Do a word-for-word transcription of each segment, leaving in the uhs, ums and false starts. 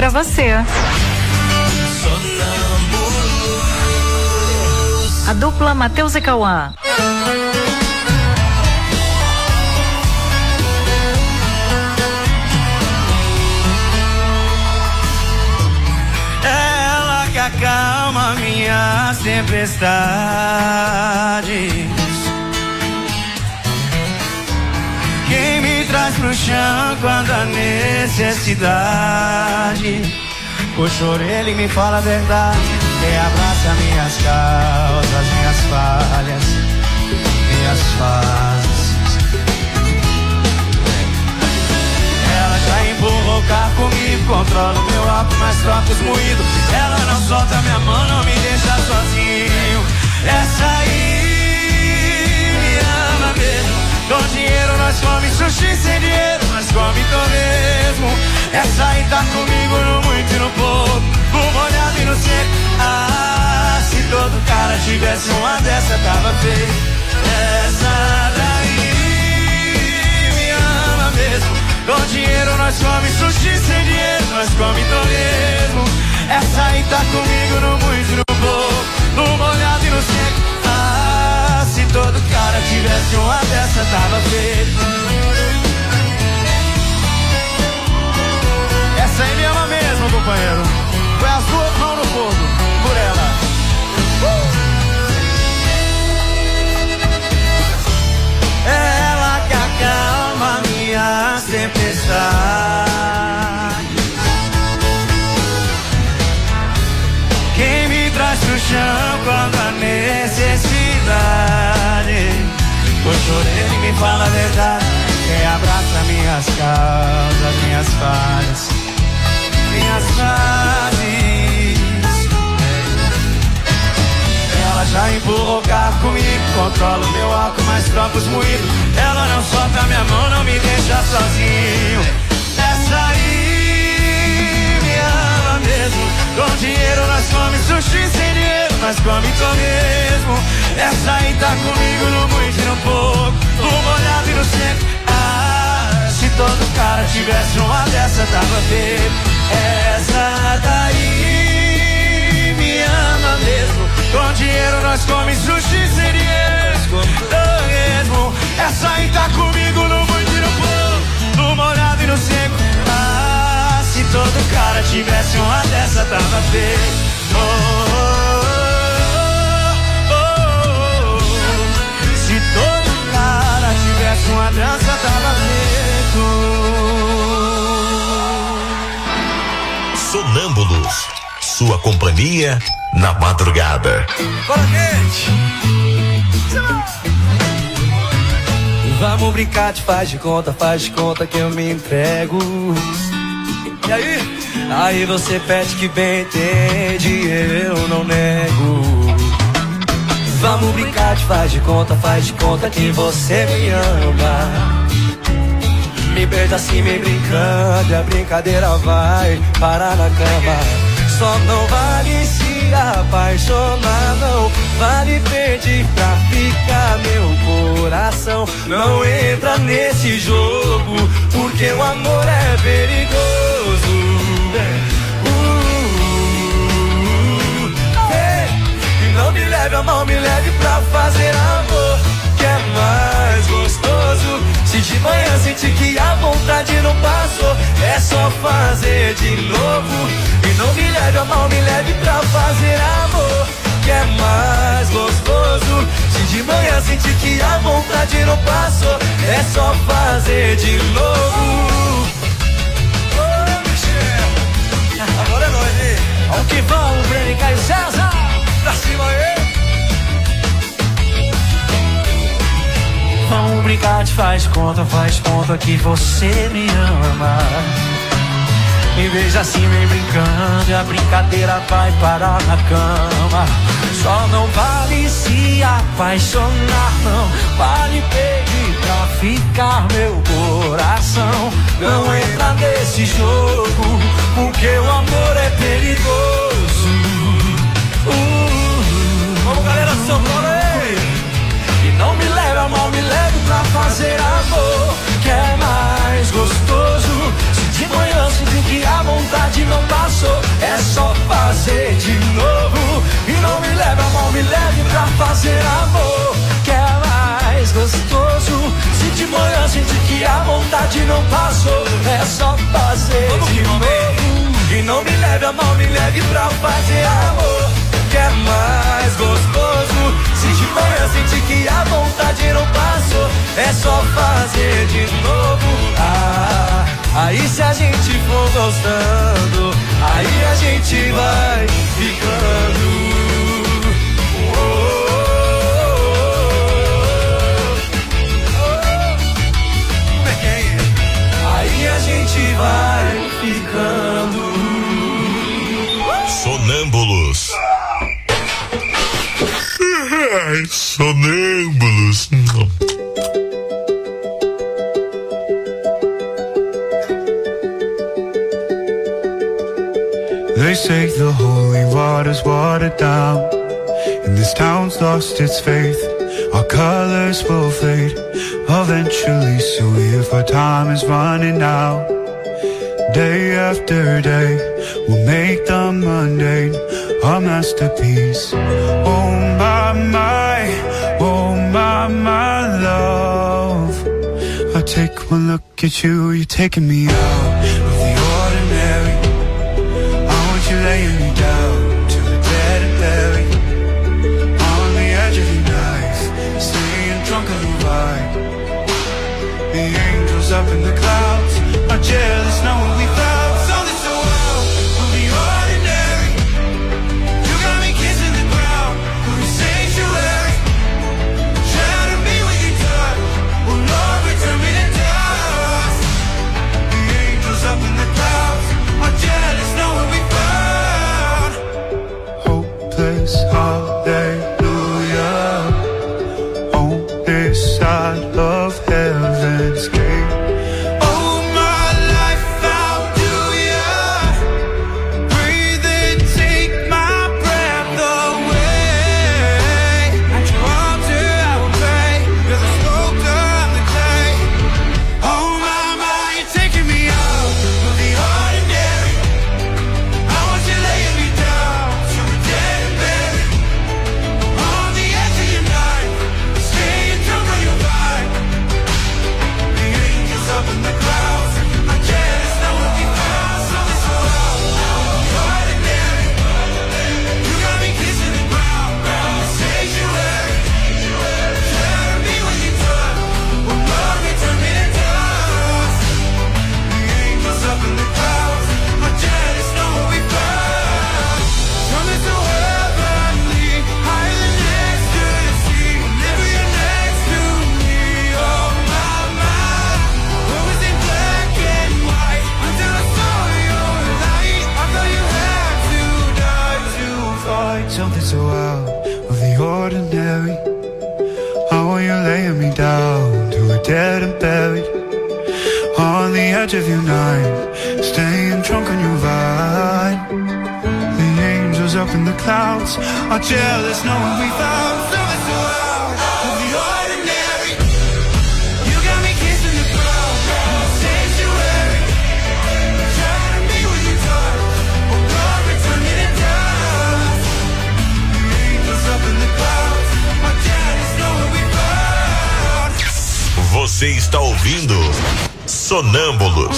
pra você. A dupla Matheus e Cauã. Ela que acalma minhas tempestades, quem me traz pro chão quando há necessidade. Puxa a orelha e me fala a verdade, quem abraça minhas causas, minhas falhas, minhas fases. Ela já empurrou o carro comigo, controla o meu álcool, mas troca os moídos. Ela não solta minha mão, não me deixa sozinho. Essa aí me ama mesmo. Com dinheiro nós come sushi, sem dinheiro nós come torresmo. Essa aí tá comigo no muito e no pouco, no molhado e no seco. Ah, se todo cara tivesse uma dessa tava feio. Essa daí me ama mesmo. Com dinheiro nós come sushi, sem dinheiro nós come torresmo. Essa aí tá comigo no muito e no pouco, no molhado e no seco. Ah, se todo cara tivesse uma dessa tava feito. Essa aí me ama mesmo, companheiro. Foi as duas mãos no fogo por ela. uh! Ela que acalma minhas tempestades, quem me traz pro chão quando há necessidade. Puxa a orelha e me fala a verdade, quem abraça minhas causas, minhas falhas, minhas fases. Ela já empurrou o carro comigo, controla o meu álcool, mas troca os moídos. Ela não solta minha mão, não me deixa sozinho. Essa aí me ama mesmo. Com dinheiro nós come sushi, sem dinheiro nós come torresmo. Essa aí tá comigo no muito e no pouco, no molhado e no seco. Ah, se todo cara tivesse uma dessa tava feio. Essa daí me ama mesmo. Com dinheiro nós come sushi, sem dinheiro torresmo. Essa aí tá comigo no muito e no pouco, no molhado e no seco. Ah, se todo cara tivesse uma dessa tava feio. Oh, oh, oh, oh. Se todo cara tivesse uma dança tava feito. Sonâmbulos, sua companhia na madrugada. Bora, gente! Vamos brincar de faz de conta, faz de conta que eu me entrego. E aí? Aí você pede que bem entende, eu não nego. Vamos brincar de faz de conta, faz de conta que você me ama. Me beija assim, me brincando, e a brincadeira vai parar na cama. Só não vale se apaixonar, não vale pedir pra ficar meu coração. Não entra nesse jogo, porque o amor é perigoso. uh, hey. E não me leve a mão, me leve pra fazer amor, que é mais gostoso. Se de manhã sentir que a vontade não passou, é só fazer de novo. E não me leve a mão, me leve pra fazer amor, que é mais gostoso. Se de manhã sentir que a vontade não passou, é só fazer de novo. Ô, Michel, agora é nóis, hein? Vamos que vamos, Breno, Caio César. Pra cima aí. Vamos brincar de faz conta, faz conta que você me ama. Me beija assim, vem brincando, e a brincadeira vai parar na cama. Só não vale se apaixonar, não vale pedir pra ficar meu coração. Não entra nesse jogo, porque o amor é perigoso. uh, Vamos, galera de São Paulo aí! E não me leve a mão, me leve pra fazer amor, que é mais gostoso. Se de manhã sentir que a vontade não vai não passou, é só fazer de novo. E não me leve a mão, me leve pra fazer amor, que é mais gostoso. Senti manhã, senti que a vontade não passou, é só fazer de novo. Ah, aí se a gente for gostando, aí a gente vai ficando. Oh, oh, oh, oh. Aí a gente vai ficando. Sonâmbulos. Ai, sonâmbulos. They say the holy water's watered down, and this town's lost its faith. Our colors will fade eventually, so if our time is running out, day after day, we'll make the mundane a masterpiece. Oh my, my, oh my, my love, I take one look at you, you're taking me out of the ordinary. I want you laying me down to the dead and buried, on the edge of your knife, staying drunk on your vibe. The angels up in the clouds are jealous knowing we found something so wild of the ordinary. You got me kissing the ground of your sanctuary, trying to be what you done. Oh Lord, return me to dust. The angels up in the clouds are jealous knowing we found hopeless hallelujah on this side of heaven's gate. Something so out of the ordinary. I want you laying me down to a dead and buried, on the edge of your night, staying drunk on your vibe. The angels up in the clouds are jealous knowing we found something so out of the ordinary. You got me kissing the ground in the sanctuary, trying to be what you done. Oh Lord, return me to dust. The angels up in the clouds are jealous knowing we found. Você está ouvindo Sonâmbulos.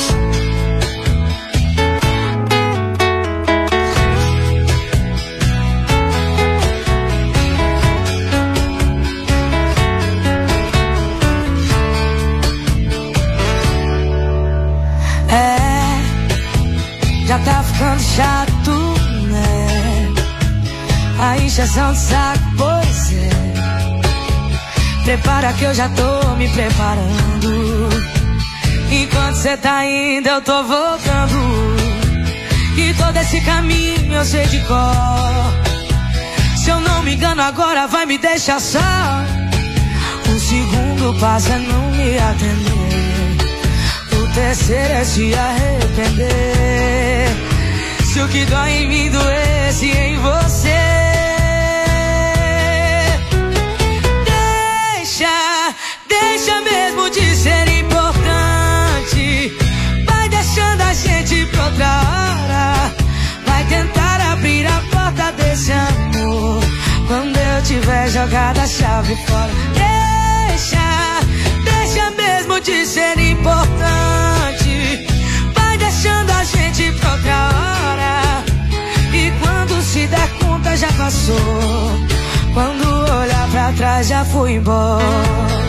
É, já tá ficando chato, né? A injeção de saco, pois é. Prepara que eu já tô me preparando. Enquanto cê tá indo, eu tô voltando. E todo esse caminho eu sei de cor. Se eu não me engano, agora vai me deixar só. O segundo passo é não me atender. O terceiro é se arrepender. Se o que dói em mim doesse em você, deixa, deixa mesmo de ser importante. Vai deixando a gente pra outra hora. Vai tentar abrir a porta desse amor quando eu tiver jogado a chave fora. Deixa, deixa mesmo de ser importante, vai deixando a gente pra outra hora. E quando se der conta já passou, quando olhar pra trás já fui embora.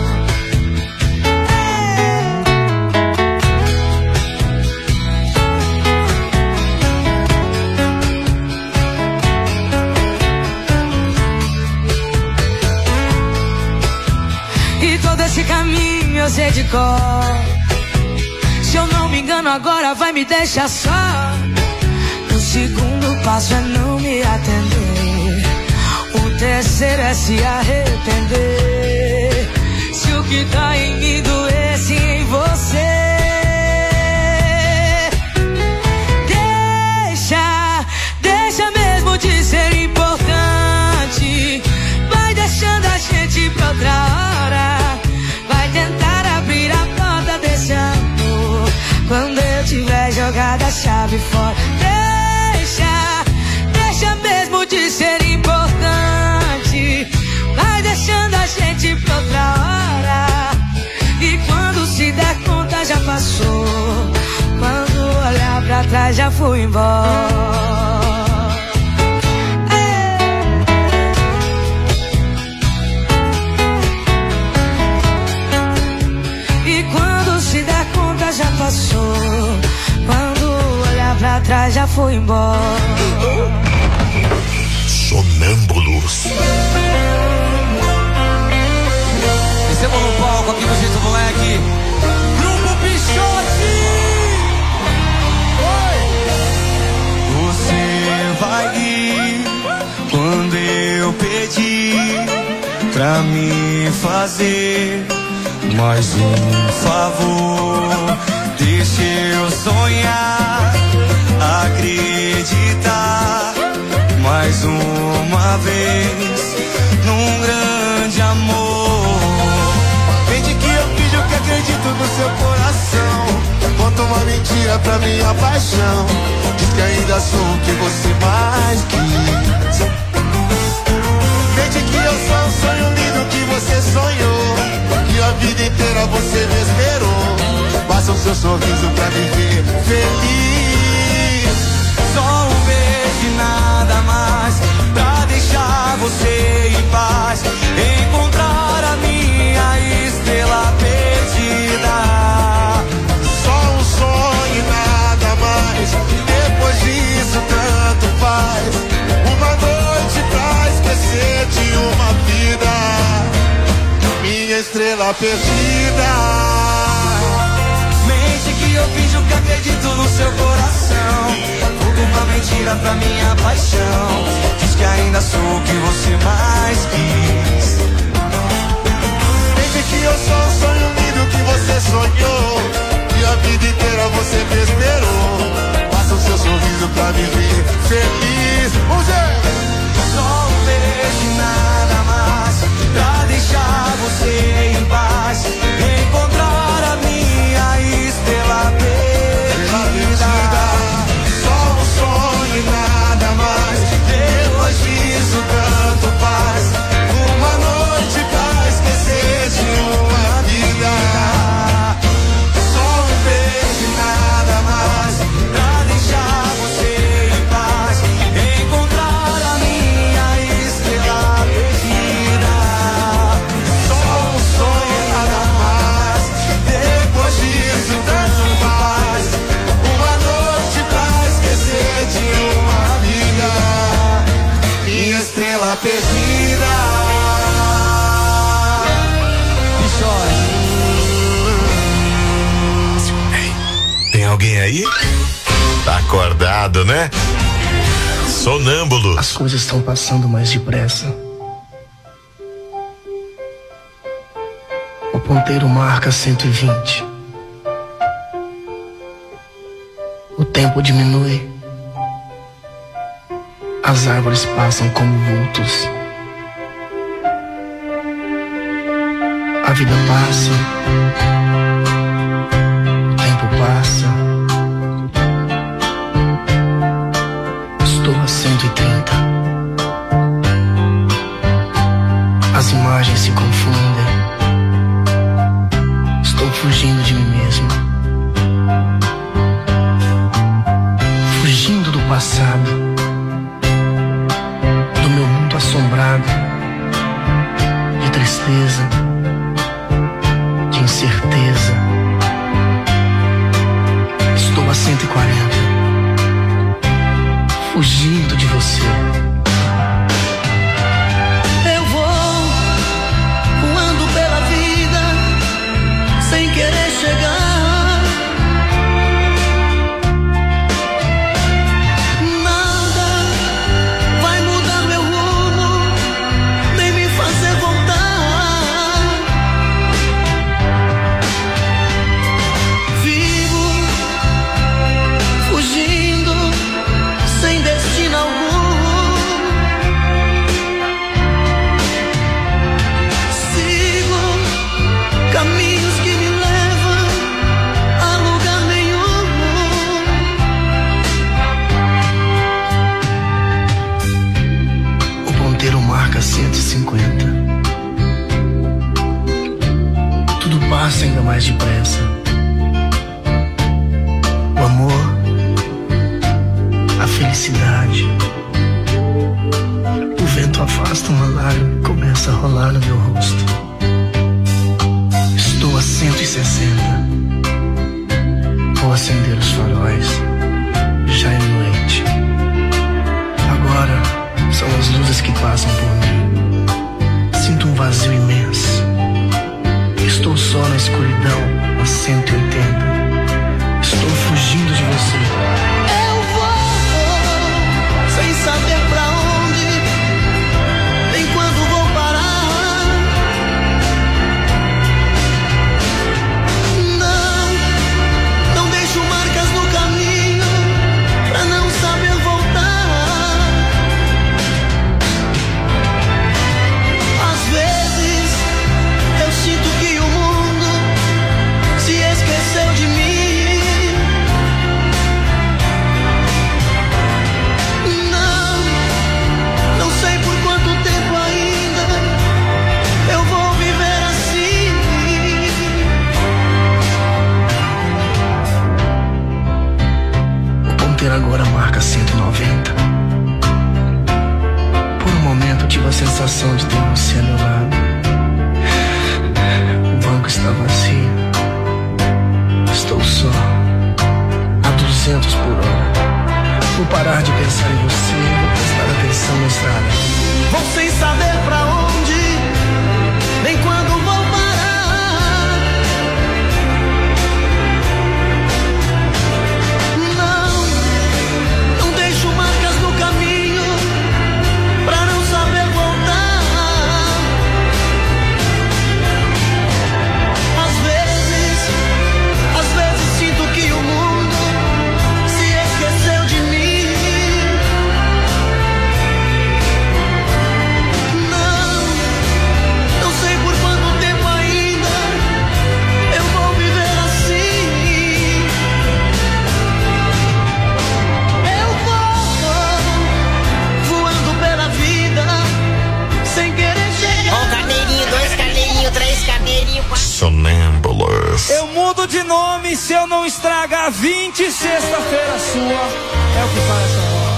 Esse caminho eu sei de cor. Se eu não me engano agora vai me deixar só. O segundo passo é não me atender, o terceiro é se arrepender. Se o que tá em mim doesse em você, Deixa, deixa mesmo de ser importante, vai deixando a gente pra outra hora. Tentar abrir a porta desse amor quando eu tiver jogado a chave fora. Deixa, deixa mesmo de ser importante, vai deixando a gente pra outra hora. E quando se der conta já passou, quando olhar pra trás já fui embora. Já passou, quando olhar pra trás já foi embora. Sonâmbulos. Recebam no palco aqui no Jeito Moleque, Grupo Pichote. Oi. Você vai ir quando eu pedir pra me fazer mais um favor. Deixa eu sonhar, acreditar mais uma vez num grande amor. Mente que eu finjo que acredito no seu coração, conta uma mentira pra minha paixão. Diz que ainda sou o que você mais quis. Mente que eu sou um sonho lindo que você sonhou, que a vida inteira você me esperou. Basta o seu sorriso pra me ver feliz. Só um beijo e nada mais pra deixar você em paz, encontrar a minha estrela perdida. Só um sonho e nada mais, depois disso tanto faz. Uma noite pra esquecer de uma vida, minha estrela perdida. Mente que eu finjo que acredito no seu coração, tudo uma mentira pra minha paixão. Diz que ainda sou o que você mais quis. Mente que eu sou um sonho lindo que você sonhou, e a vida inteira você me esperou. Passa o seu sorriso pra me ver feliz. Vamos ver! Só um beijo e nada mais pra deixar você em paz, encontrar a minha estrela perdida. Só um sonho e nada mais, depois disso tanto faz. Uma noite pra esquecer de uma vida. Só um beijo e nada mais pra deixar você em paz, encontrar a minha estrela perdida. Só um sonho e nada mais, depois disso tanto faz. Uma noite pra esquecer de uma vida, minha estrela perdida. Tem alguém aí? Tá acordado, né? Sonâmbulos. As coisas estão passando mais depressa. O ponteiro marca cento e vinte. O tempo diminui. As árvores passam como vultos. A vida passa. O tempo passa. Estou a cento e trinta. As imagens se confundem. Estou fugindo de mim mesmo, fugindo do passado, do meu mundo assombrado de tristeza, de incerteza. Estou a cento e quarenta, fugindo de você. Eu vou voando pela vida sem querer chegar. Nada vai mudar meu rumo, nem me fazer voltar. Vivo fugindo sem destino algum. Sigo caminhos que me levam a lugar nenhum. O ponteiro marca cento e cinquenta. Tudo passa ainda mais depressa. O amor, a felicidade. O vento afasta uma lágrima e começa a rolar no meu rosto. Estou a cento e sessenta. Vou acender os faróis. Já é noite. Agora são as luzes que passam por mim. Sinto um vazio imenso. Estou só na escuridão a cento e oitenta. Estou fugindo de você. Eu vou sem saber pra onde, nem quando vou parar. Não, não deixo marcas no caminho pra não saber voltar. Às vezes eu sinto que o mundo se esqueceu de mim. Agora marca cento e noventa. Por um momento eu tive a sensação de ter você ao meu lado. O banco está vazio. Estou só a duzentos por hora. Vou parar de pensar em você. Vou prestar atenção na estrada. Vou sem saber pra onde, nem quando vou parar. Marcas no caminho pra não saber voltar. Às vezes, às vezes sinto que o mundo se esqueceu de mim. Não, não sei por quanto tempo ainda eu vou viver assim. Eu voando pela vida sem querer chegar. Um carneirinho, dois carneirinhos, três carneirinhos, quatro. Sonâmbulos. Eu mudo de nome se eu não estragar vinte, sexta-feira sua. É o que faz essa hora.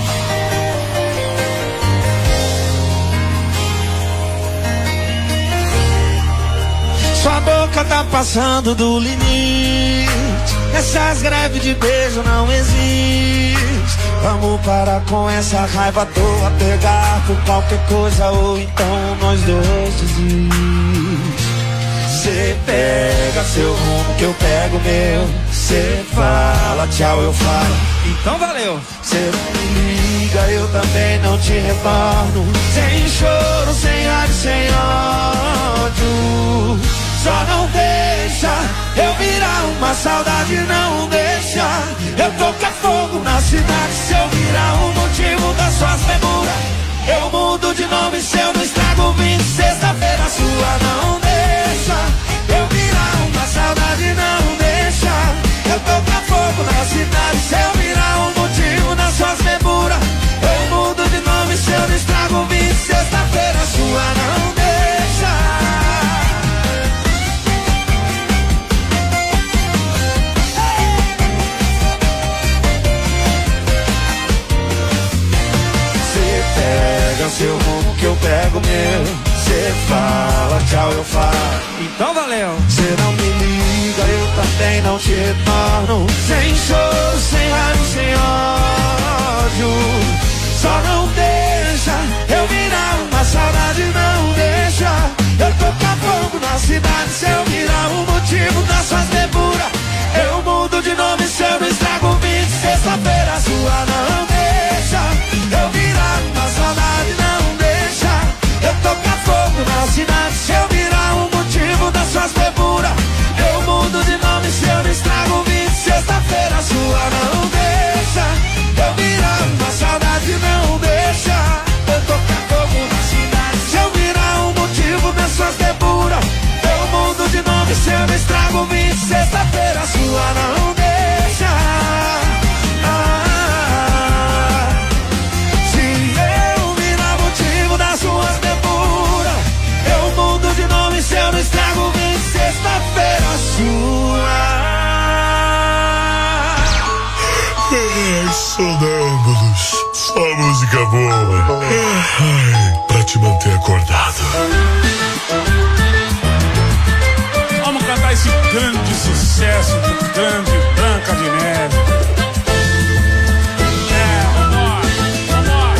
Sua boca tá passando do limite. Essas greves de beijo não existem. Vamos parar com essa raiva à toa, pegar por qualquer coisa ou então nós dois desistimos. Cê pega seu rumo que eu pego meu. Cê fala tchau, eu falo, então valeu. Cê não me liga, eu também não te retorno. Sem choro, sem ar, sem ódio. Só não deixa eu virar uma saudade, não deixa eu tocar fogo na cidade. Se eu virar o motivo das suas demoras, eu mudo de nome se eu não estrago vinte, sexta-feira sua. Não deixa eu virar uma saudade, não deixa eu tocar fogo na cidade. Se eu virar o motivo das suas demoras, eu mudo de nome se eu não estrago vinte, sexta-feira sua. Não deixa. Cê fala, tchau, eu falo. Então valeu. Cê não me liga, eu também não te retorno. Sem choro, sem raiva, sem ódio. Só não deixa eu virar uma saudade, não deixa eu tocar fogo na cidade. Se eu virar o motivo das suas deburas, eu mudo de nome se eu não estrago o vídeo. Sexta-feira sua não deixa eu virar uma saudade, não deixa eu tocar fogo na cidade. Se eu virar o motivo das suas deburas, eu mudo de nome se eu não estrago o vídeo. Sexta-feira sua não deixa eu virar uma saudade, não deixa eu tocar fogo na cidade. Se eu virar o motivo das suas deburas, eu mudo de nome se eu não estrago o vídeo. Sexta-feira sua não deixa. Ah, se eu virar motivo das suas deburas, eu mudo de nome se eu não estrago o vídeo. Sexta-feira sua. Sonâmbulos, só música boa. Ai, pra te manter acordado. Vamos cantar esse grande sucesso do grande Branca de Neve. É, vambora, vambora.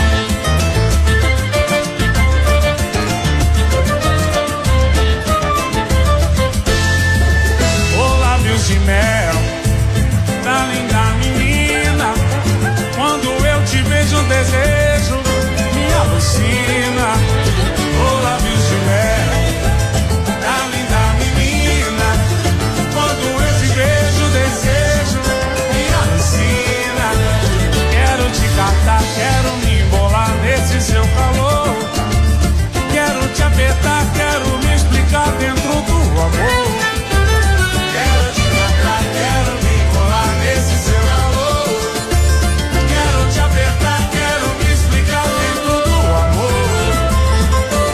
Ô lábios de mel da linda menina, quando eu te vejo um desejo me alucina. Ô lábios de mel da linda menina, quando eu te vejo desejo me alucina. Quero te catar, quero me embolar nesse seu calor. Quero te apertar, quero me explicar dentro do amor. Quero te catar, quero me embolar nesse seu calor. Quero te apertar, quero me explicar dentro do amor.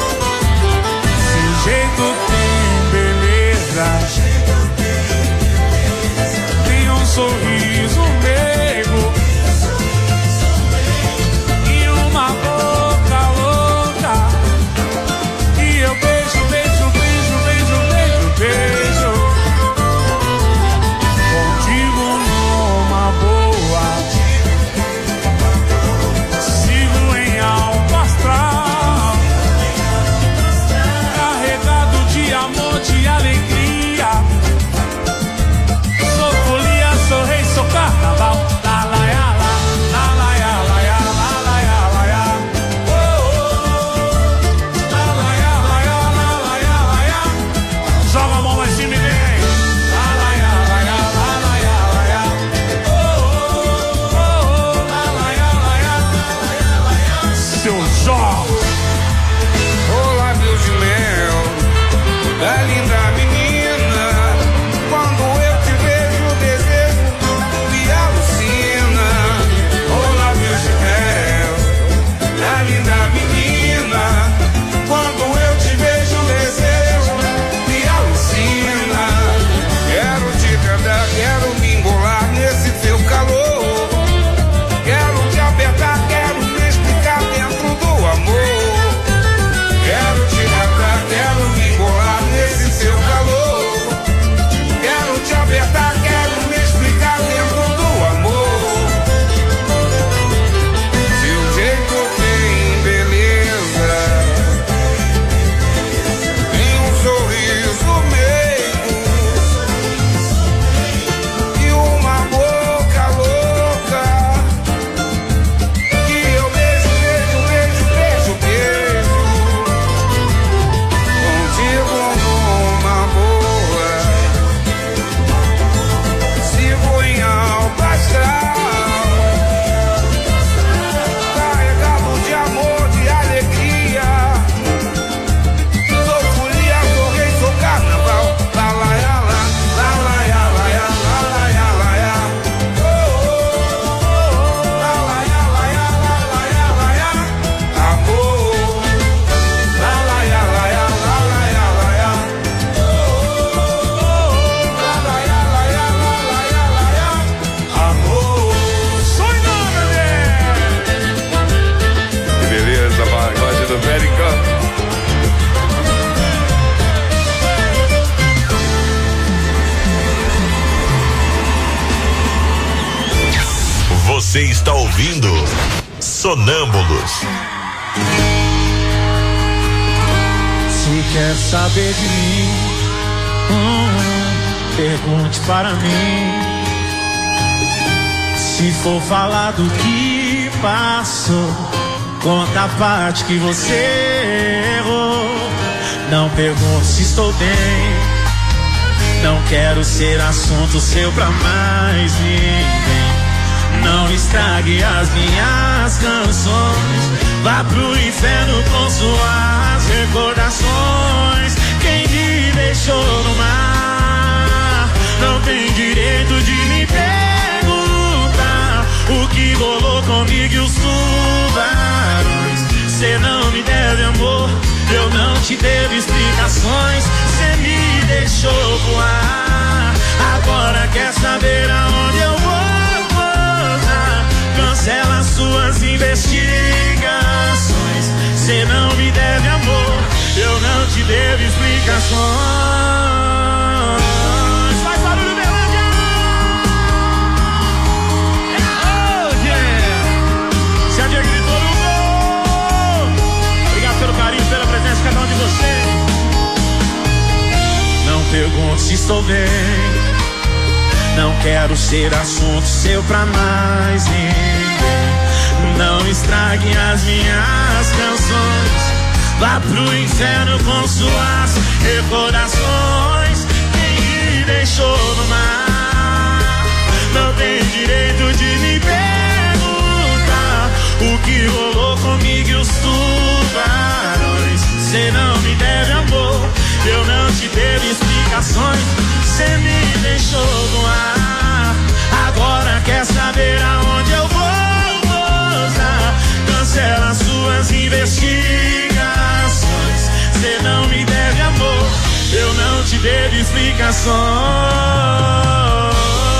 ouvindo Sonâmbulos. Se quer saber de mim, hum, pergunte para mim. Se for falar do que passou, conta a parte que você errou. Não pergunte se estou bem, não quero ser assunto seu pra mais ninguém. Não estrague as minhas canções, vá pro inferno com suas recordações. Quem me deixou no mar não tem direito de me perguntar o que rolou comigo e os tubarões. Cê não me deve amor, eu não te devo explicações. Cê me deixou voar, agora quer saber aonde eu vou pousar. Cancela suas investigações. Cê não me deve amor, eu não te devo explicações. Faz barulho, Berlândia! Oh, yeah! Se a Diego gritou no gol. Obrigado pelo carinho, pela presença de cada um de vocês. Não pergunte se estou bem, não quero ser assunto seu pra mais ninguém. Não estrague as minhas canções, vá pro inferno com suas recordações. Quem me deixou no mar não tem direito de me perguntar o que rolou comigo e os tubarões. Cê não me deve amor, eu não te devo explicações. Cê me deixou no ar, agora quer saber aonde eu vou pousar. Cancela suas investigações. Cê não me deve amor, eu não te devo explicações.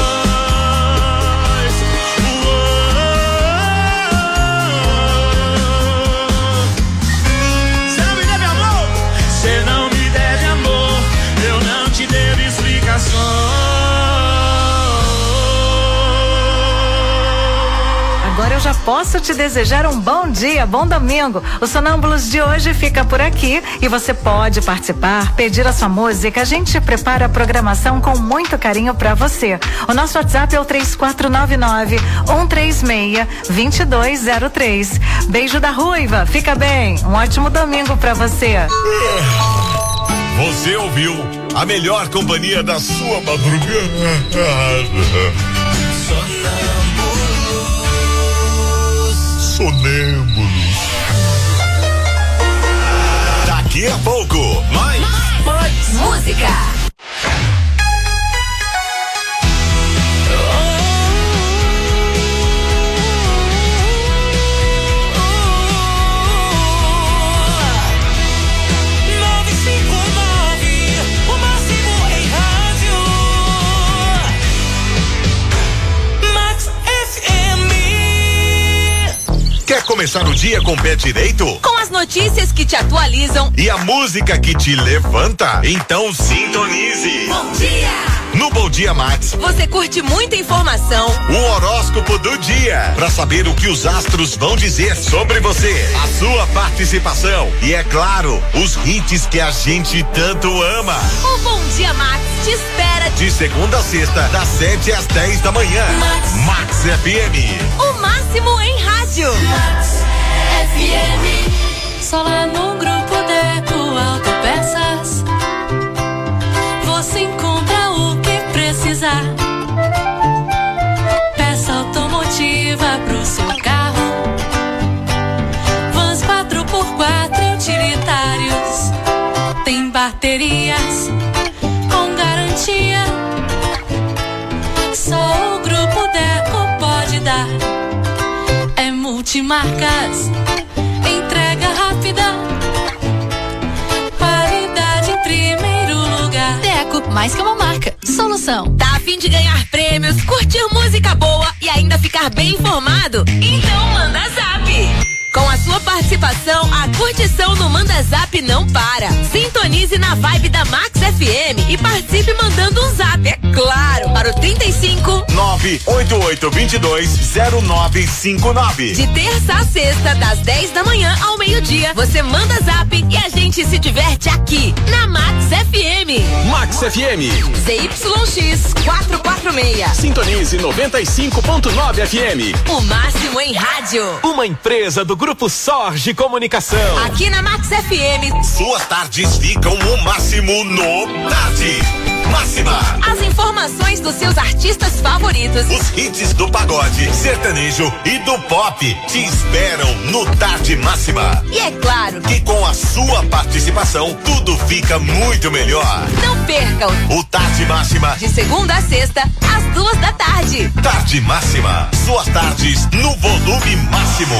Cê não me deve amor, cê não me deve amor, eu não te devo explicações. Agora eu já posso te desejar um bom dia, bom domingo. O Sonâmbulos de hoje fica por aqui e você pode participar, pedir a sua música. A gente prepara a programação com muito carinho pra você. O nosso WhatsApp é o três quatro nove nove, um três seis, dois dois zero três. Beijo da Ruiva, fica bem. Um ótimo domingo pra você. Você ouviu a melhor companhia da sua madrugada. Sonâmbulos. Daqui a pouco, mais, mais música. Quer começar o dia com o pé direito? Com as notícias que te atualizam e a música que te levanta? Então sintonize. Bom dia! No Bom Dia Max, você curte muita informação. O horóscopo do dia, para saber o que os astros vão dizer sobre você, a sua participação e, é claro, os hits que a gente tanto ama. O Bom Dia Max te espera de segunda a sexta, das sete às dez da manhã. Max, Max F M. O máximo em rádio. Max F M. Só lá no grupo Deco Autopeças você encontra o que precisar. Peça automotiva pro seu carro, vans quatro por quatro utilitários, tem baterias com garantia. Só o grupo Deco pode dar. É multimarcas, entrega rápida, qualidade em primeiro lugar. Deco, mais que uma marca, solução. Tá a fim de ganhar prêmios, curtir música boa e ainda ficar bem informado? Então manda zap. Com a sua participação, a curtição no Manda Zap não para. Sintonize na vibe da Max F M e participe mandando um zap, é claro, para o trinta e cinco. nove oito oito dois dois zero nove cinco nove. De terça a sexta, das dez da manhã ao meio-dia, você manda zap e a gente se diverte aqui na Max F M. Max F M. Z Y X quatrocentos e quarenta e seis. Sintonize noventa e cinco ponto nove F M. O máximo em rádio. Uma empresa do Grupo Sorge Comunicação. Aqui na Max F M. Suas tardes ficam o máximo no Tarde Máxima. As informações dos seus artistas favoritos. Os hits do pagode, sertanejo e do pop te esperam no Tarde Máxima. E é claro que com a sua participação tudo fica muito melhor. Não percam o Tarde Máxima de segunda a sexta às duas da tarde. Tarde Máxima, suas tardes no volume máximo.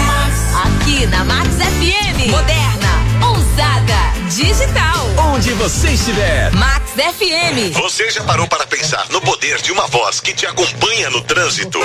Aqui na Max F M. Moderna, ousada, digital. Onde você estiver. Max F M. Você já parou para pensar no poder de uma voz que te acompanha no trânsito?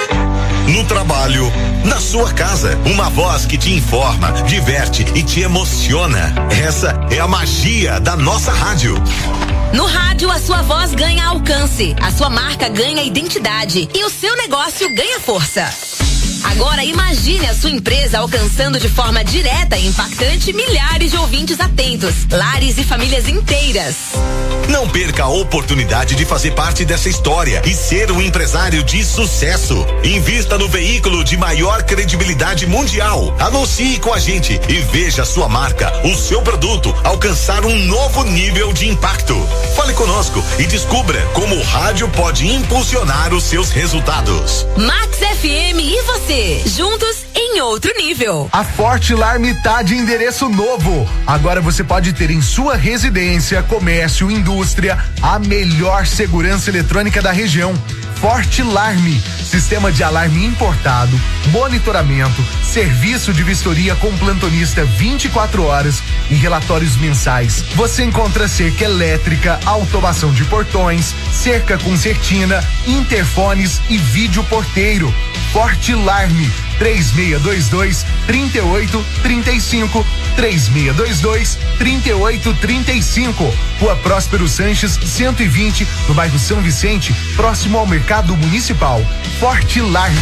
No trabalho, na sua casa, uma voz que te informa, diverte e te emociona. Essa é a magia da nossa rádio. No rádio, a sua voz ganha alcance, a sua marca ganha identidade e o seu negócio ganha força. Agora imagine a sua empresa alcançando de forma direta e impactante milhares de ouvintes atentos, lares e famílias inteiras. Não perca a oportunidade de fazer parte dessa história e ser um empresário de sucesso. Invista no veículo de maior credibilidade mundial. Anuncie com a gente e veja a sua marca, o seu produto alcançar um novo nível de impacto. Fale conosco e descubra como o rádio pode impulsionar os seus resultados. Max F M e você. Juntos em outro nível. A Forte Larme tá de endereço novo. Agora você pode ter em sua residência, comércio, indústria, a melhor segurança eletrônica da região. Forte Larme, sistema de alarme importado, monitoramento, serviço de vistoria com plantonista vinte e quatro horas e relatórios mensais. Você encontra cerca elétrica, automação de portões, cerca com certina, interfones e vídeo porteiro. Forte Larme, três seis dois dois, três oito três cinco, três seis dois dois, três oito três cinco. Rua Próspero Sanches, cento e vinte, no bairro São Vicente, próximo ao Mercado Municipal. Forte Larme.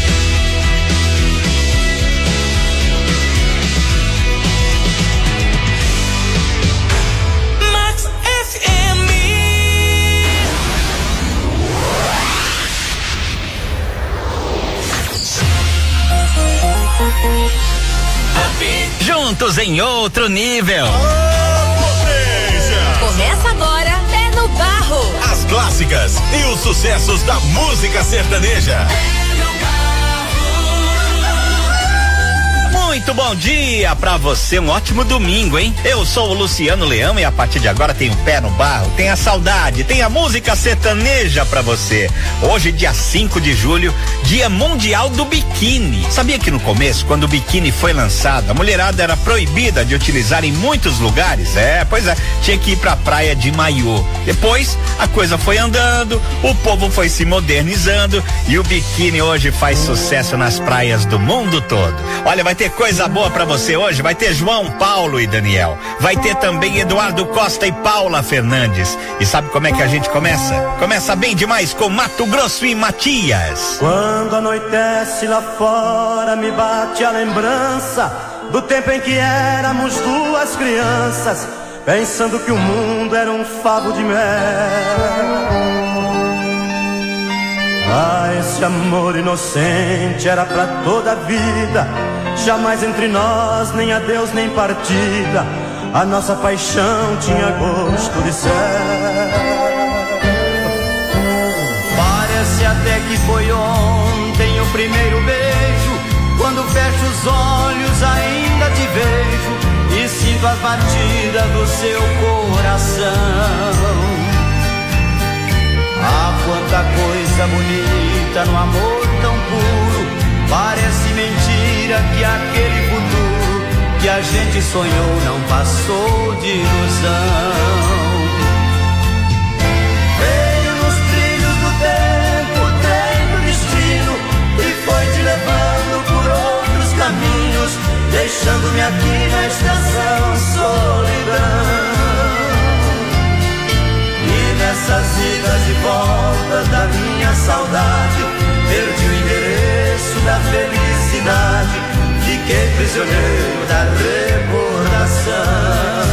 Juntos em outro nível. Oh, começa agora, é no barro. As clássicas e os sucessos da música sertaneja. Muito bom dia pra você, um ótimo domingo, hein? Eu sou o Luciano Leão e a partir de agora tem o pé no barro, tem a saudade, tem a música sertaneja pra você. Hoje, dia cinco de julho, dia mundial do biquíni. Sabia que no começo, quando o biquíni foi lançado, a mulherada era proibida de utilizar em muitos lugares? É, pois é, tinha que ir pra praia de maiô. Depois, a coisa foi andando, o povo foi se modernizando e o biquíni hoje faz sucesso nas praias do mundo todo. Olha, vai ter coisa boa pra você hoje, vai ter João Paulo e Daniel, vai ter também Eduardo Costa e Paula Fernandes. E sabe como é que a gente começa? Começa bem demais com Mato Grosso e Matias. Quando anoitece lá fora me bate a lembrança do tempo em que éramos duas crianças, pensando que o mundo era um favo de mel. Ah, esse amor inocente era pra toda a vida, jamais entre nós, nem adeus, nem partida. A nossa paixão tinha gosto de céu. Parece até que foi ontem o primeiro beijo. Quando fecho os olhos ainda te vejo e sinto as batidas do seu coração. Ah, quanta coisa bonita no amor tão puro. Parece mentira que aquele futuro que a gente sonhou não passou de ilusão. Veio nos trilhos do tempo o trem do destino e foi te levando por outros caminhos, deixando-me aqui na estação solidão. E nessas idas e voltas prisioneiro da recordação.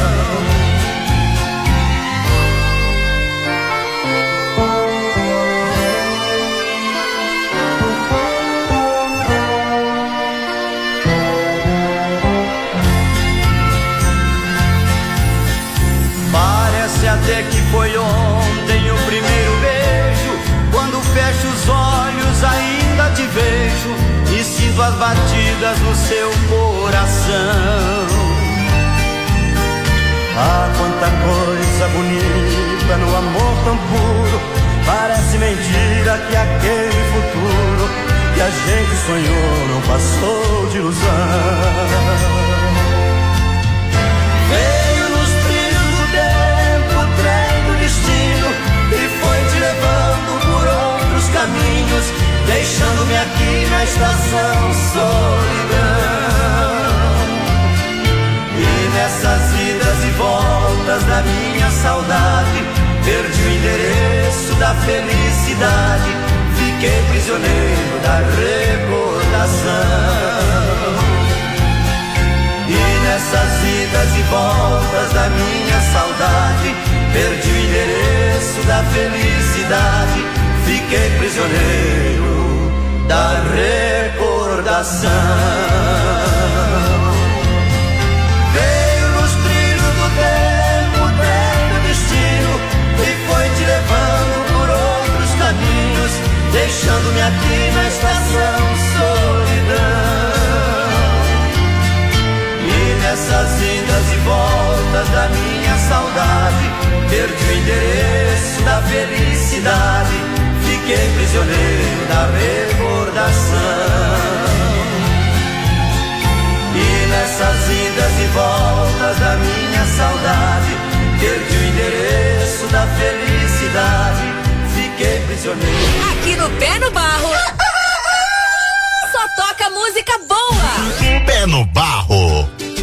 Até que foi ontem o primeiro beijo. Quando fecho os olhos ainda te vejo e sinto as batidas no seu coração. Ah, quanta coisa bonita no amor tão puro. Parece mentira que aquele futuro que a gente sonhou não passou de ilusão. E foi te levando por outros caminhos, deixando-me aqui na estação solidão. E nessas idas e voltas da minha saudade, perdi o endereço da felicidade, fiquei prisioneiro da recordação. E nessas idas e voltas da minha saudade, perdi o endereço da felicidade, fiquei prisioneiro da recordação. Veio nos trilhos do tempo, o trem do destino, e foi te levando por outros caminhos, deixando-me aqui na estação solidão. E nessas idas e voltas da minha saudade, perdi o endereço da felicidade, fiquei prisioneiro da recordação. E nessas idas e voltas da minha saudade, perdi o endereço da felicidade, fiquei prisioneiro. Aqui no Pé no Barro, só toca música boa. Pé no Barro.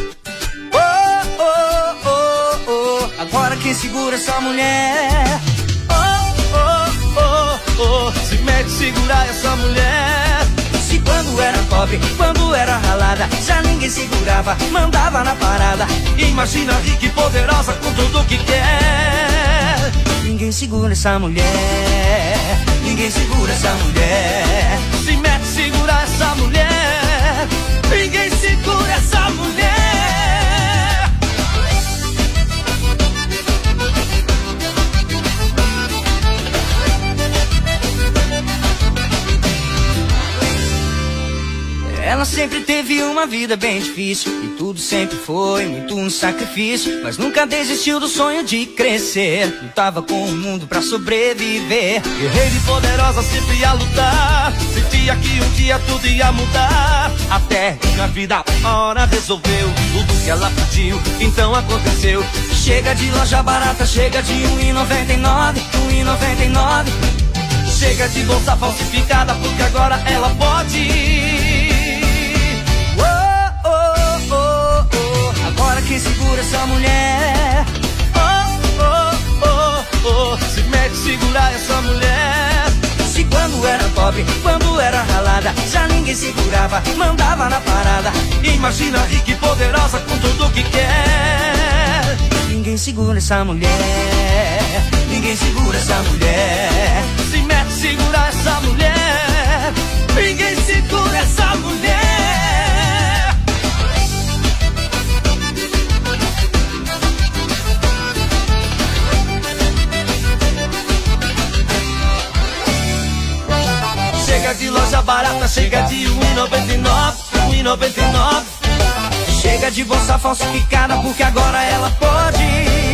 Agora quem segura essa mulher? Oh, oh, oh, oh. Se mete segurar essa mulher. Se quando era pobre, quando era ralada, já ninguém segurava, mandava na parada. Imagina rica e poderosa com tudo que quer. Ninguém segura essa mulher. Ninguém segura essa mulher. Se mete segurar essa mulher. Ninguém segura essa mulher. Ela sempre teve uma vida bem difícil e tudo sempre foi muito um sacrifício, mas nunca desistiu do sonho de crescer. Lutava com o mundo pra sobreviver. Guerreira e poderosa sempre ia lutar, sentia que um dia tudo ia mudar. Até que a vida hora resolveu tudo que ela pediu, então aconteceu. Chega de loja barata, chega de um e noventa e nove, um e noventa e nove. Chega de bolsa falsificada, porque agora ela pode. Agora quem segura essa mulher? Oh, oh, oh, oh. Se mete segurar essa mulher. Se quando era pobre, quando era ralada, já ninguém segurava, mandava na parada. Imagina rica e poderosa com tudo que quer. Ninguém segura essa mulher. Ninguém segura essa mulher. Se mete segurar essa mulher. Ninguém segura essa mulher. Chega de loja barata, chega de um e noventa e nove, um e noventa e nove. Chega de bolsa falsificada, porque agora ela pode.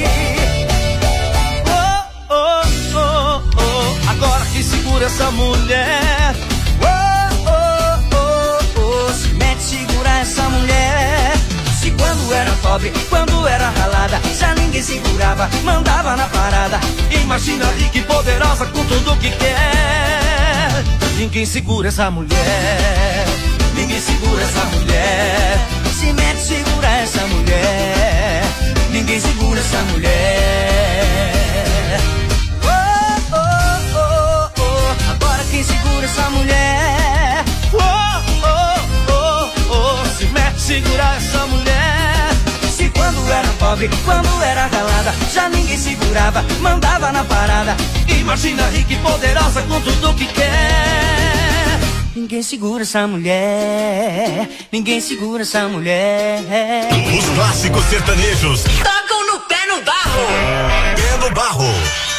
Oh, oh, oh, oh. Agora que segura essa mulher. Oh, oh, oh, oh. Se mete segura essa mulher. Se quando era pobre, quando era ralada, já ninguém segurava, mandava na parada. Imagina rica e poderosa com tudo que quer. Ninguém segura essa mulher. Ninguém segura essa mulher. Se mete segura essa mulher. Ninguém segura essa mulher. Oh, oh, oh, oh. Agora quem segura essa mulher? Oh, oh, oh, oh. Se mete segurar essa mulher. Se quando era pobre, quando era ralada, já ninguém segurava, mandava na parada. Imagina rica e poderosa com tudo que quer. Ninguém segura essa mulher, ninguém segura essa mulher. Os clássicos sertanejos tocam no pé no barro. Pé no barro.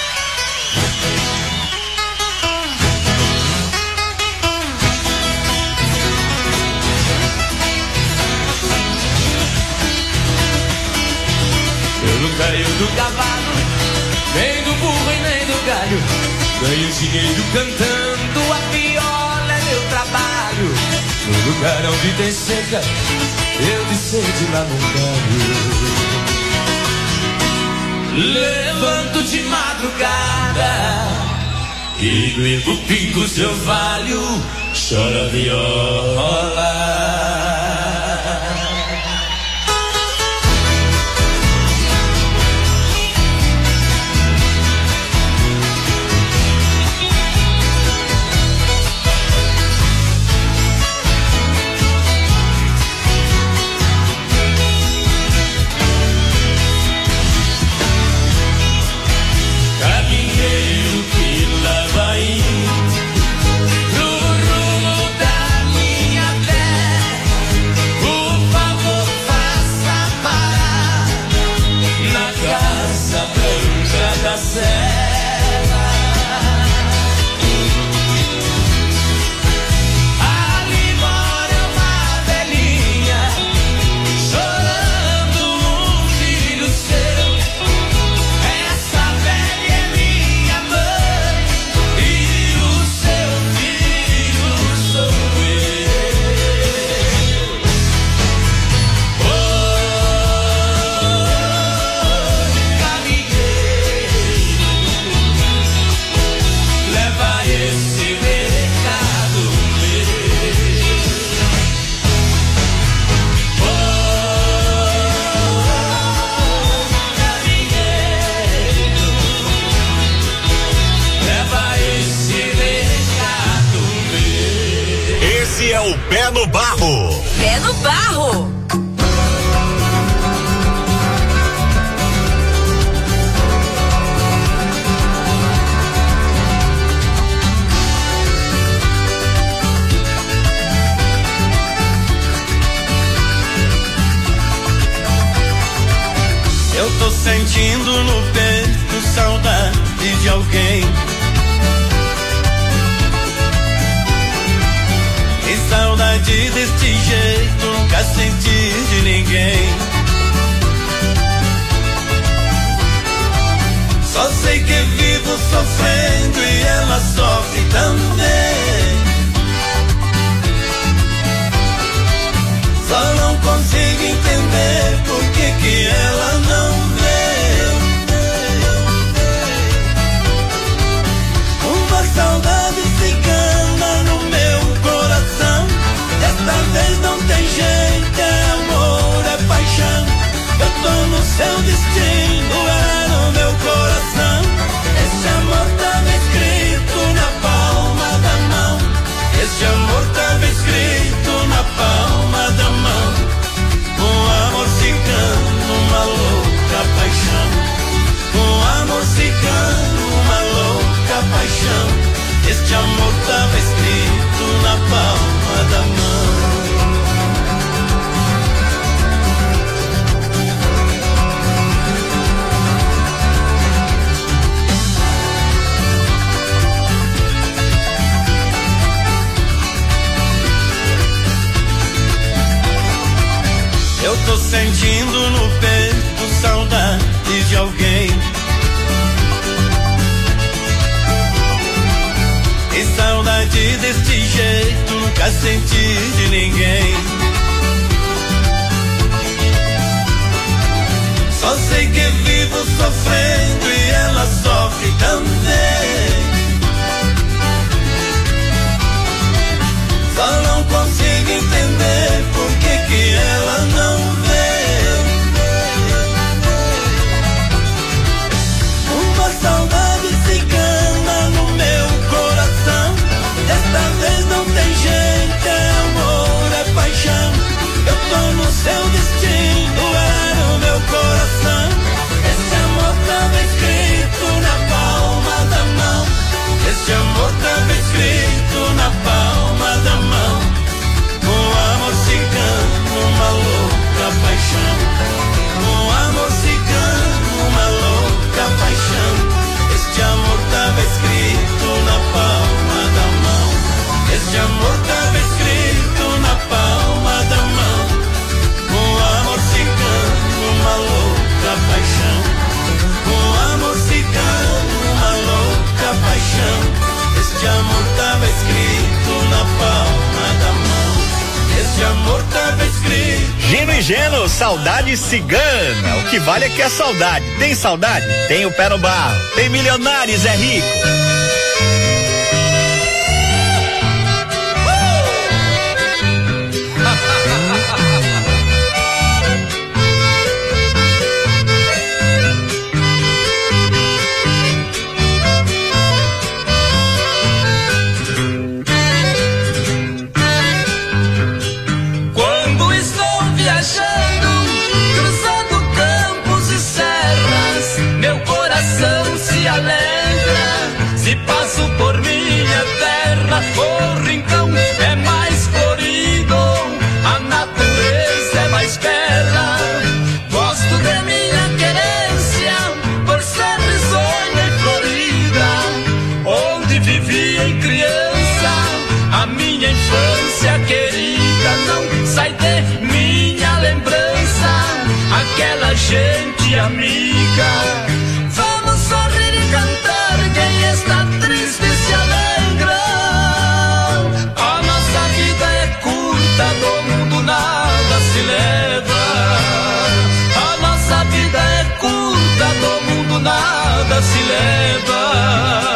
Eu não caio do cavalo, nem do burro e nem do galho. Ganho dinheiro cantando, a viola é meu trabalho. No lugar onde tem seca, eu de sede lá não caio. Levanto de madrugada e grito, pico seu valho, chora viola. Pé no barro. Pé no barro. Eu tô sentindo no peito saudade de alguém. E saudade deste jeito nunca senti de ninguém. Só sei que vivo sofrendo e ela sofre também. Só não consigo entender por que que ela não veio. Uma saudade cigana no meu coração. Desta vez não tem jeito, é amor, é paixão. Eu tô no seu destino, é no meu coração. Esse amor tava escrito na palma da mão. Esse amor tava escrito na palma da mão. Um amor cigano, uma louca paixão. Um amor cigano, uma louca paixão. Este amor tava escrito na palma da mão. Eu tô sentindo no peito saudade de alguém. E saudade deste jeito nunca senti de ninguém. Só sei que vivo sofrendo e ela sofre também. Só não consigo entender por que que ela não veio. Uma saudade cigana no meu coração. Desta vez não tem jeito, é amor, é paixão. amor talvez crie. Gino e Geno, saudade cigana. O que vale é que é saudade. Tem saudade? Tem o pé no barro. Tem milionários, é rico. Se alegra, se passo por minha terra, o rincão é mais florido, a natureza é mais bela. Gosto de minha querência, por ser risonha e florida, onde vivia em criança, a minha infância querida. Não sai de minha lembrança, aquela gente amiga. Sorrir e cantar, quem está triste se alegra. A nossa vida é curta, do mundo nada se leva. A nossa vida é curta, do mundo nada se leva.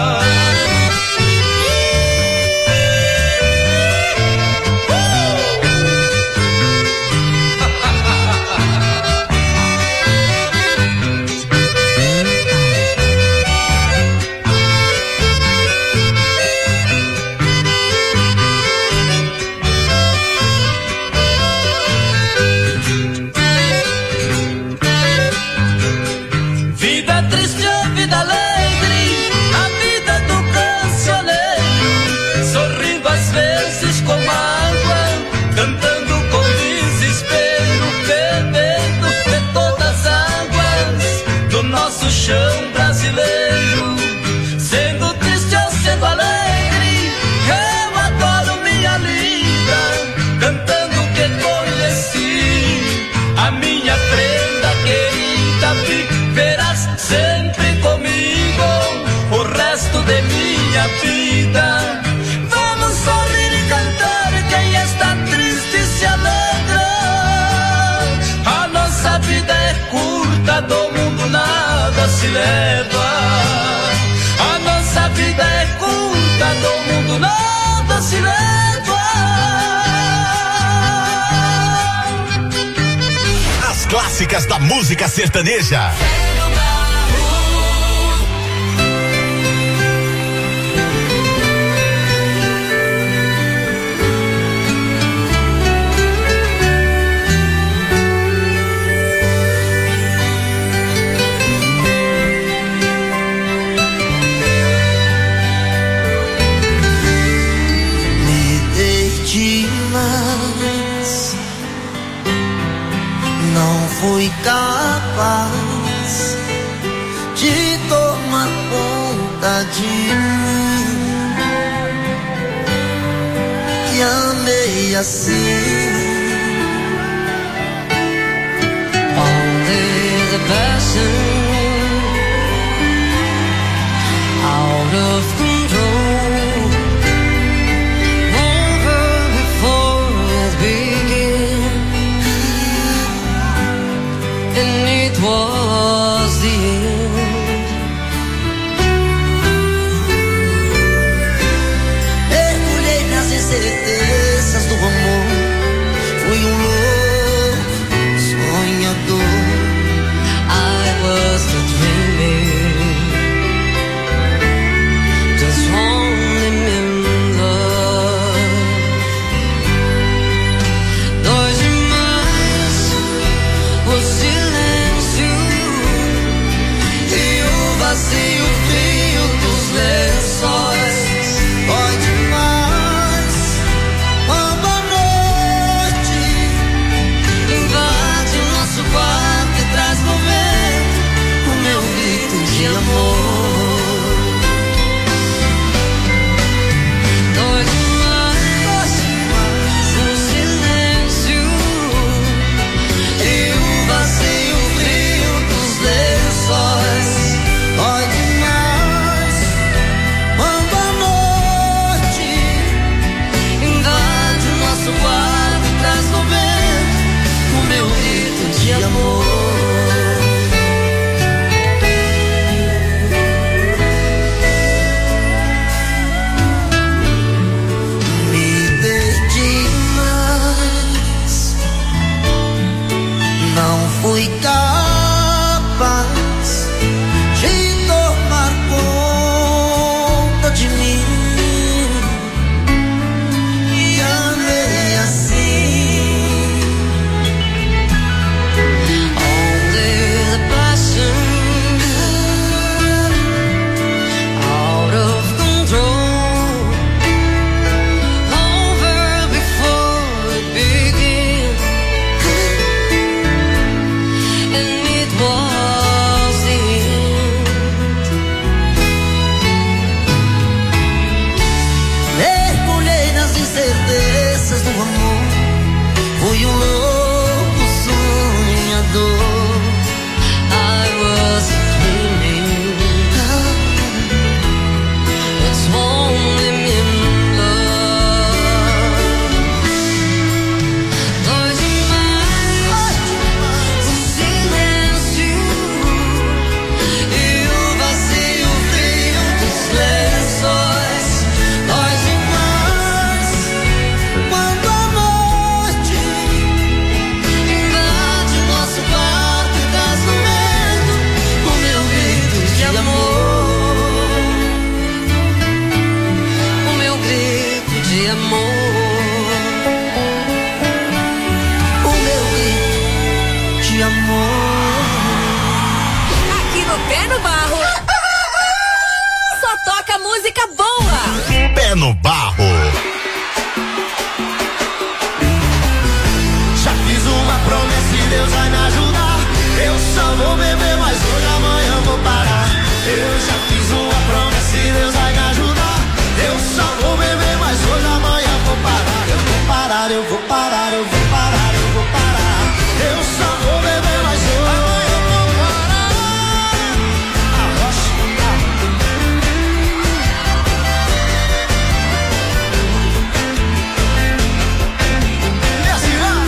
Chão brasileiro, sendo triste ou sendo alegre, eu adoro minha linda, cantando o que conheci. A minha prenda querida, viverás sempre comigo o resto de minha vida. Vamos sorrir e cantar, quem está triste se alegra. A nossa vida é curta, do mundo nada se leva. A nossa vida é curta, do mundo nada se leva. As clássicas da música sertaneja. Não fui capaz de tomar conta de mim, e amei assim. Only the passion out of control, over before it began. And it was the end. Mergulhei nas incertezas do amor, fui um louco sonhador. I was the dreaming, just one remember. Dois demais, o silêncio vou beber, mas hoje amanhã vou parar. Eu já fiz uma promessa e Deus vai me ajudar. Eu só vou beber, mas hoje amanhã vou parar. Eu vou parar, eu vou parar, eu vou parar, eu vou parar. Eu só vou beber, mas hoje amanhã eu vou parar. Arrocha. E assim vai.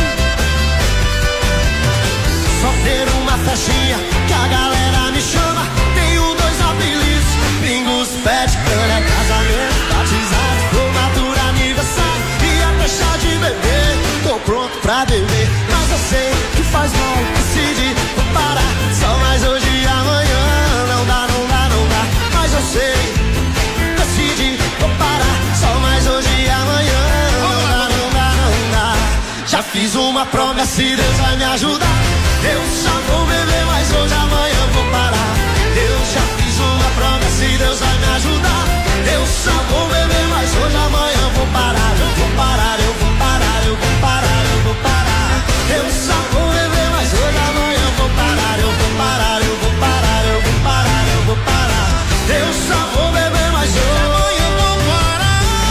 Só ter uma festinha que a galera me chama. Tenho dois apelidos, Pingos, Pet, Cana, casamento, batizado, formatura, aniversário e até chá de bebê. Tô pronto pra beber, mas eu sei que faz mal. Decidi, vou parar, só mais hoje e amanhã. Não dá, não dá, não dá, mas eu sei. Decidi, vou parar, só mais hoje e amanhã. Não dá, não dá, não dá. Já fiz uma promessa e Deus vai me ajudar. Eu só vou beber, mas hoje amanhã vou parar. Eu já fiz uma promessa e Deus vai me ajudar. Eu só vou beber, mas hoje amanhã vou parar. Eu vou parar, eu vou parar, eu vou parar, eu vou parar. Eu só vou beber, mas hoje amanhã vou parar. Eu vou parar, eu vou parar, eu vou parar, eu vou parar. Eu só vou beber, mas hoje amanhã eu vou parar.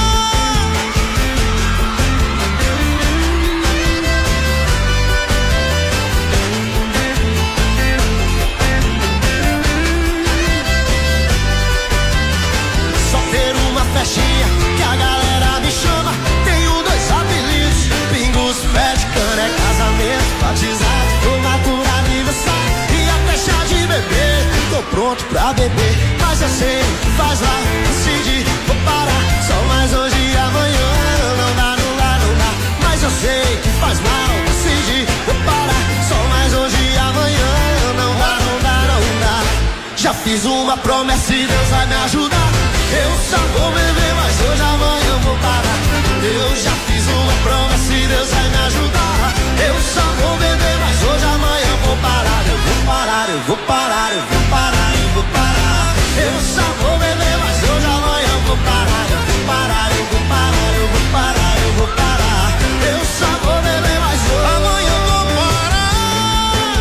Só ter uma festinha que a galera me chama. Tenho dois apelidos, Pingos, Pet, Cana, é casamento, batizado, formatura, aniversário e até chá de bebê. Tô pronto pra beber, mas eu sei que faz lá. Decidi, vou parar, só mais hoje e amanhã. Não dá, não dá, não dá, mas eu sei que faz mal. Decidi, vou parar, só mais hoje e amanhã. Não dá, não dá, não dá. Já fiz uma promessa e Deus vai me ajudar. Eu só vou beber, mas hoje amanhã eu vou parar. Eu já fiz uma promessa e Deus vai me ajudar. Eu só vou beber, mas hoje amanhã eu vou parar. Eu vou parar, eu vou parar, eu vou parar, eu vou parar. Eu só vou beber, mas hoje amanhã eu vou parar. Eu vou parar, eu vou parar, eu vou parar, eu vou parar. Eu só vou beber, mas hoje amanhã eu vou parar.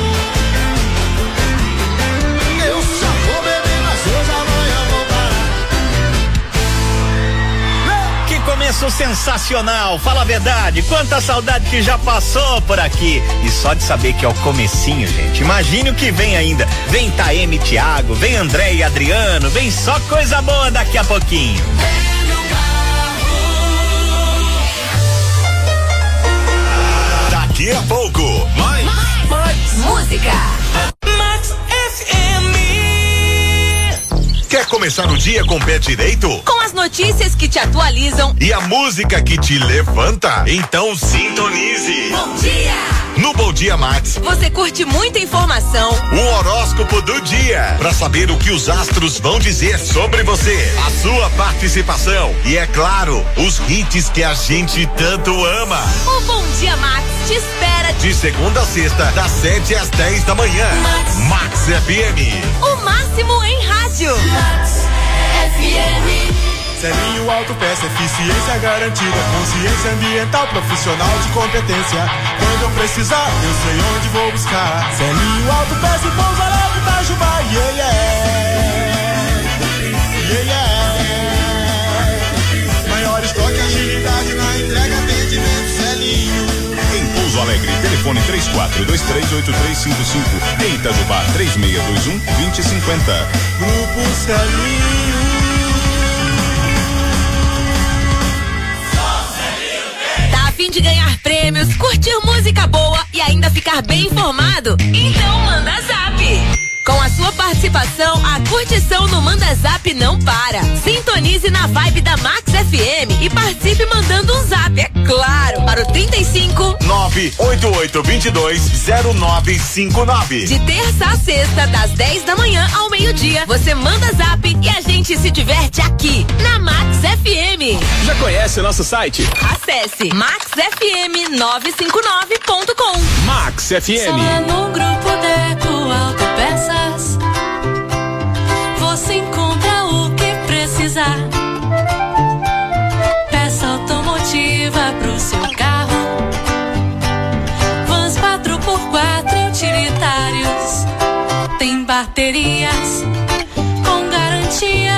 Eu só vou beber, mas hoje amanhã eu vou parar. Que começo sensacional, fala a verdade, quanta saudade que já passou por aqui. E só de saber que é o comecinho, gente, imagine o que vem ainda. Vem Taeme e Thiago, vem André e Adriano, vem só coisa boa daqui a pouquinho. Daqui a pouco, mais, mais, mais música. Max F M. Quer começar o dia com o pé direito? Com as notícias que te atualizam e a música que te levanta? Então sintonize. Bom dia! No Bom Dia Max, você curte muita informação. O horóscopo do dia, para saber o que os astros vão dizer sobre você, a sua participação e, é claro, os hits que a gente tanto ama. O Bom Dia Max te espera de segunda a sexta, das sete às dez da manhã. Max, Max F M. O máximo em rádio. Max F M. Celinho Autopeça, eficiência garantida, consciência ambiental, profissional de competência. Quando eu precisar, eu sei onde vou buscar. Celinho Autopeça e Pouso Alegre, Itajubá, yeah, yeah. Yeah, yeah. Maior estoque, agilidade na entrega, atendimento, Celinho. Em Pouso Alegre, telefone três quatro dois três oito três cinco cinco. Em Itajubá, três seis dois um dois zero cinco zero. Grupo Celinho. Tá a fim de ganhar prêmios, curtir música boa e ainda ficar bem informado? Então manda zap! Com a sua participação, a curtição no Manda Zap não para. Sintonize na vibe da Max F M e participe mandando um zap, é claro, para o trinta e cinco, nove oito oito dois dois, zero nove cinco nove. De terça a sexta, das dez da manhã ao meio-dia, você manda zap e a gente se diverte aqui, na Max F M. Já conhece o nosso site? Acesse max f m nove cinco nove ponto com. Max F M. Só é no Grupo Deco Autopeças você encontra o que precisar. Peça automotiva pro seu carro, vans quatro por quatro utilitários, Tem baterias com garantia.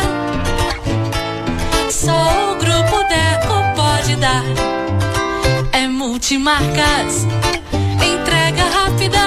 Só o Grupo Deco pode dar. É multimarcas, entrega rápida,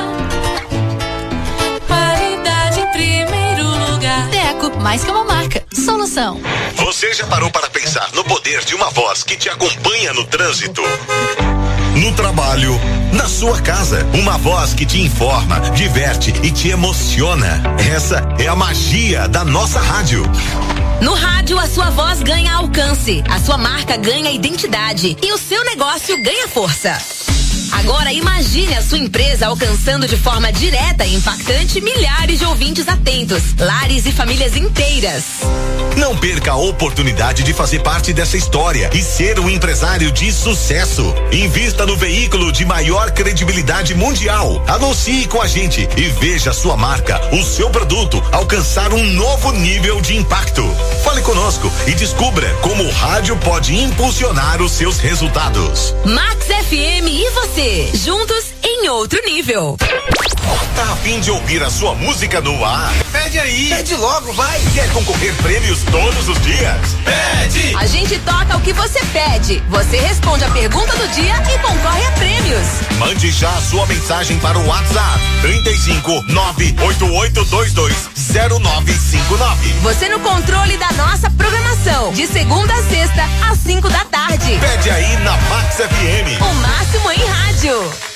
qualidade em primeiro lugar. Deco, mais que uma marca, solução. Você já parou para pensar no poder de uma voz que te acompanha no trânsito? No trabalho, na sua casa, uma voz que te informa, diverte e te emociona. Essa é a magia da nossa rádio. No rádio, a sua voz ganha alcance, a sua marca ganha identidade e o seu negócio ganha força. Agora imagine a sua empresa alcançando de forma direta e impactante milhares de ouvintes atentos, lares e famílias inteiras. Não perca a oportunidade de fazer parte dessa história e ser um empresário de sucesso. Invista no veículo de maior credibilidade mundial. Anuncie com a gente e veja a sua marca, o seu produto alcançar um novo nível de impacto. Fale conosco e descubra como o rádio pode impulsionar os seus resultados. Max F M e você, juntos em outro nível. Tá a fim de ouvir a sua música no ar? Pede aí. Pede logo, vai. Quer concorrer prêmios todos os dias? Pede. A gente toca o que você pede. Você responde a pergunta do dia e concorre a prêmios. Mande já a sua mensagem para o WhatsApp trinta e cinco, nove oito oito dois dois, zero nove cinco nove. Você no controle da nossa programação, de segunda a sexta, às cinco da tarde. Pede aí na Max F M. O máximo em rádio.